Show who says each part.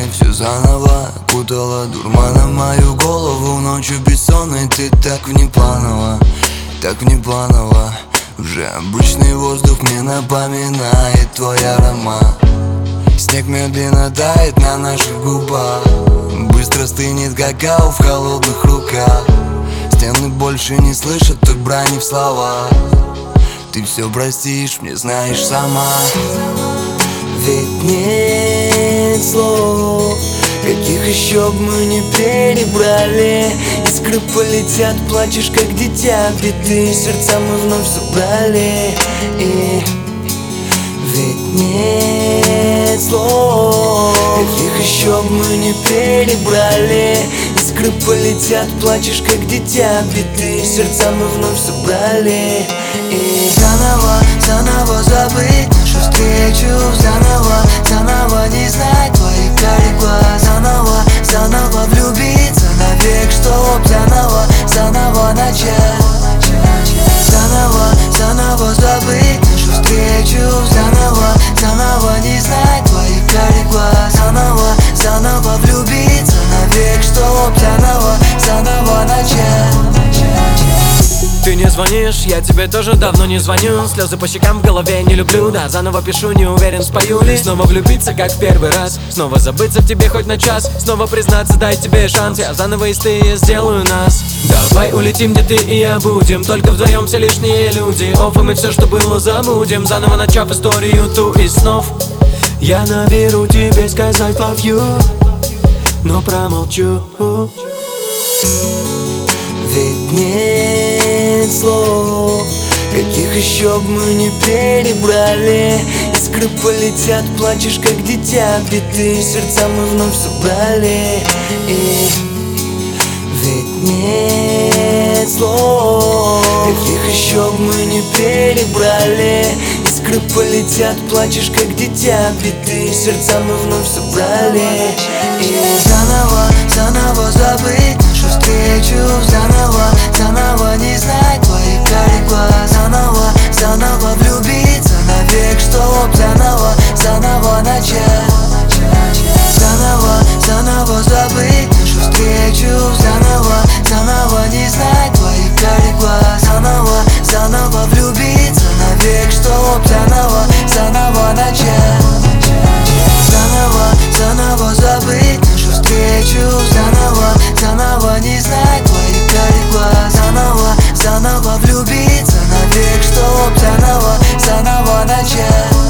Speaker 1: и все заново окутала дурманом мою голову. Ночью бессонной ты так внепланово, так внепланово. Уже обычный воздух мне напоминает твой аромат. Снег медленно тает на наших губах, быстро стынет какао в холодных руках. Стены больше не слышат той брани в словах. Ты все простишь мне, знаешь сама. Ведь нет слов, каких еще б мы не перебрали. Искры полетят, плачешь как дитя, беды сердца мы вновь собрали. И ведь нет слов, каких еще б мы не перебрали. Искры полетят, плачешь как дитя, беды сердца мы вновь собрали. И заново, заново забыть нашу встречу, заново, заново не знать твоих карих глаз, заново, заново влюбиться навек, чтоб заново, заново начать. Заново, заново забыть нашу встречу, заново, заново не знать твоих карих глаз, заново, заново влюбиться навек, чтоб заново, заново начать.
Speaker 2: Ты не звонишь, я тебе тоже давно не звоню. Слезы по щекам в голове не люблю, да, заново пишу, не уверен, спою ли. Снова влюбиться, как в первый раз, снова забыться в тебе хоть на час, снова признаться, дай тебе шанс, я заново из ты, я сделаю нас. Давай улетим, где ты и я будем, только вдвоем все лишние люди. Оф, и мы все, что было, забудем, заново начав историю ту из снов. Я наберу тебе сказать love you, но промолчу.
Speaker 1: Ведь нет слов, каких еще б мы не перебрали. Искры полетят, плачешь как дитя, беды сердца мы вновь собрали. И ведь нет слов, каких еще б мы не перебрали. Искры полетят, плачешь как дитя, беды сердца мы вновь собрали. И заново, заново забыть нашу встречу, заново, заново не знать твоих карих глаз, заново, заново влюбиться навек, чтоб заново, заново начать. Заново, заново забыть нашу встречу, заново, заново не знать твоих карих глаз, заново, заново влюбиться навек, чтоб заново, заново начать. Заново, заново забыть нашу встречу, заново, заново не знать твоих карих глаз, заново, заново влюбиться навек, чтоб заново, заново начать.